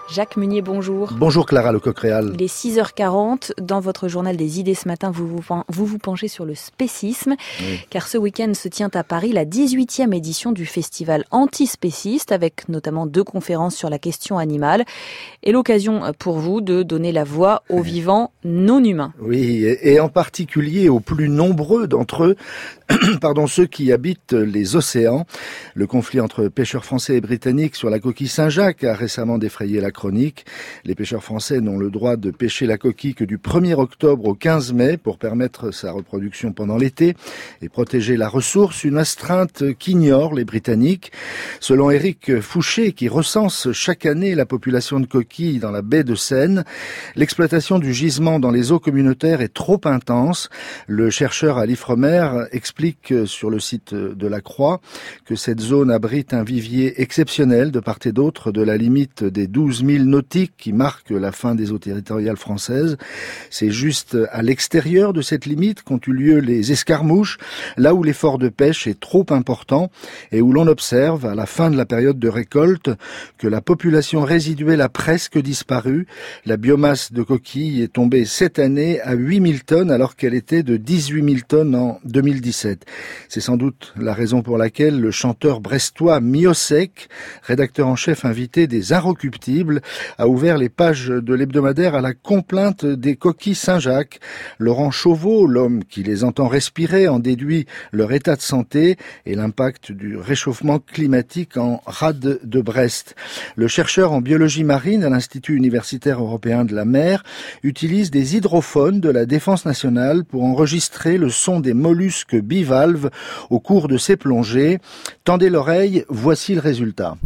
Jacques Munier, bonjour. Bonjour Clara Lecoq-Réal. Il est 6h40. Dans votre journal des idées ce matin, vous vous penchez sur le spécisme. Oui. Car ce week-end se tient à Paris la 18e édition du festival antispéciste, avec notamment 2 conférences sur la question animale. Et l'occasion pour vous de donner la voix aux vivants non humains. Oui, et en particulier aux plus nombreux d'entre eux, ceux qui habitent les océans. Le conflit entre pêcheurs français et britanniques sur la coquille Saint-Jacques a récemment défrayé la chronique. Les pêcheurs français n'ont le droit de pêcher la coquille que du 1er octobre au 15 mai pour permettre sa reproduction pendant l'été et protéger la ressource, une astreinte qu'ignorent les Britanniques. Selon Éric Fouché, qui recense chaque année la population de coquilles dans la baie de Seine, l'exploitation du gisement dans les eaux communautaires est trop intense. Le chercheur à l'Ifremer explique sur le site de la Croix que cette zone abrite un vivier exceptionnel de part et d'autre de la limite des 12 000 nautiques qui marquent la fin des eaux territoriales françaises. C'est juste à l'extérieur de cette limite qu'ont eu lieu les escarmouches, là où l'effort de pêche est trop important et où l'on observe, à la fin de la période de récolte, que la population résiduelle a presque disparu. La biomasse de coquilles est tombée cette année à 8 000 tonnes alors qu'elle était de 18 000 tonnes en 2017. C'est sans doute la raison pour laquelle le chanteur brestois Miosek, rédacteur en chef invité des Inrecuptibles, a ouvert les pages de l'hebdomadaire à la complainte des coquilles Saint-Jacques. Laurent Chauveau, l'homme qui les entend respirer, en déduit leur état de santé et l'impact du réchauffement climatique en rade de Brest. Le chercheur en biologie marine à l'Institut universitaire européen de la mer utilise des hydrophones de la Défense nationale pour enregistrer le son des mollusques bivalves au cours de ses plongées. Tendez l'oreille, voici le résultat.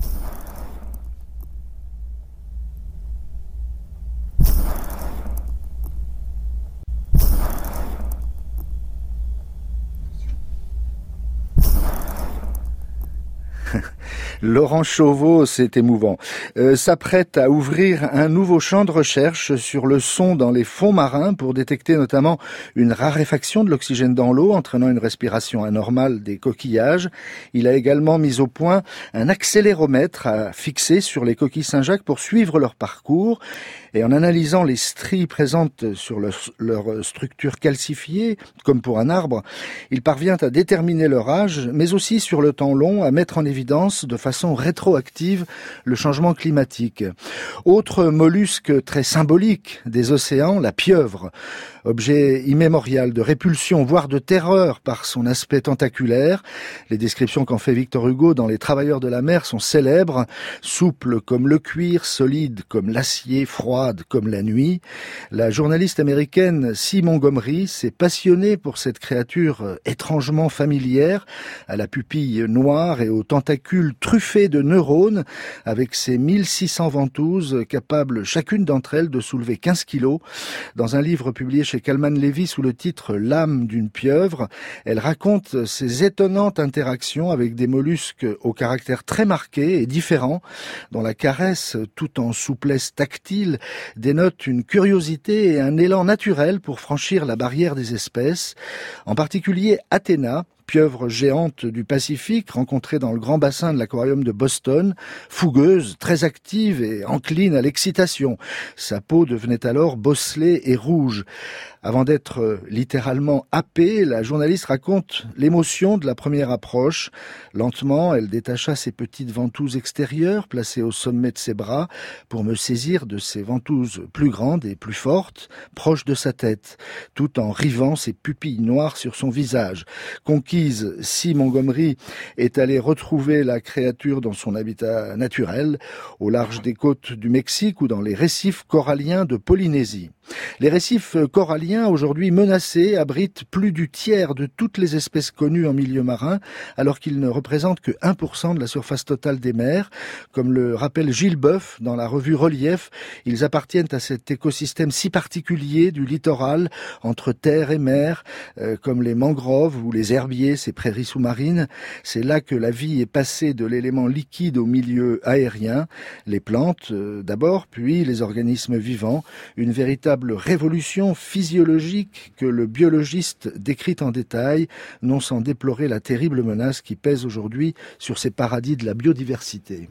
Laurent Chauveau, c'est émouvant, s'apprête à ouvrir un nouveau champ de recherche sur le son dans les fonds marins pour détecter notamment une raréfaction de l'oxygène dans l'eau entraînant une respiration anormale des coquillages. Il a également mis au point un accéléromètre à fixer sur les coquilles Saint-Jacques pour suivre leur parcours. Et en analysant les stries présentes sur leur structure calcifiée, comme pour un arbre, il parvient à déterminer leur âge, mais aussi sur le temps long à mettre en évidence de façon rétroactive le changement climatique. Autre mollusque très symbolique des océans, la pieuvre. Objet immémorial de répulsion, voire de terreur par son aspect tentaculaire. Les descriptions qu'en fait Victor Hugo dans Les Travailleurs de la mer sont célèbres. Souple comme le cuir, solide comme l'acier, froide comme la nuit. La journaliste américaine C. Montgomery s'est passionnée pour cette créature étrangement familière, à la pupille noire et aux tentacules truffés de neurones, avec ses 1600 ventouses capables chacune d'entre elles de soulever 15 kilos. Dans un livre publié chez Calman Levy sous le titre L'âme d'une pieuvre, elle raconte ces étonnantes interactions avec des mollusques au caractère très marqué et différent, dont la caresse, tout en souplesse tactile, dénote une curiosité et un élan naturel pour franchir la barrière des espèces. En particulier Athéna, pieuvre géante du Pacifique, rencontrée dans le grand bassin de l'aquarium de Boston, fougueuse, très active et encline à l'excitation. Sa peau devenait alors bosselée et rouge. Avant d'être littéralement happée, la journaliste raconte l'émotion de la première approche. Lentement, elle détacha ses petites ventouses extérieures, placées au sommet de ses bras, pour me saisir de ses ventouses plus grandes et plus fortes, proches de sa tête, tout en rivant ses pupilles noires sur son visage. Conquise, C. Montgomery est allée retrouver la créature dans son habitat naturel, au large des côtes du Mexique ou dans les récifs coralliens de Polynésie. Les récifs coralliens, aujourd'hui menacés, abritent plus du tiers de toutes les espèces connues en milieu marin, alors qu'ils ne représentent que 1% de la surface totale des mers. Comme le rappelle Gilles Boeuf dans la revue Relief, ils appartiennent à cet écosystème si particulier du littoral, entre terre et mer, comme les mangroves ou les herbiers, ces prairies sous-marines. C'est là que la vie est passée de l'élément liquide au milieu aérien. Les plantes, d'abord, puis les organismes vivants. Une véritable révolution physiologique que le biologiste décrit en détail, non sans déplorer la terrible menace qui pèse aujourd'hui sur ces paradis de la biodiversité.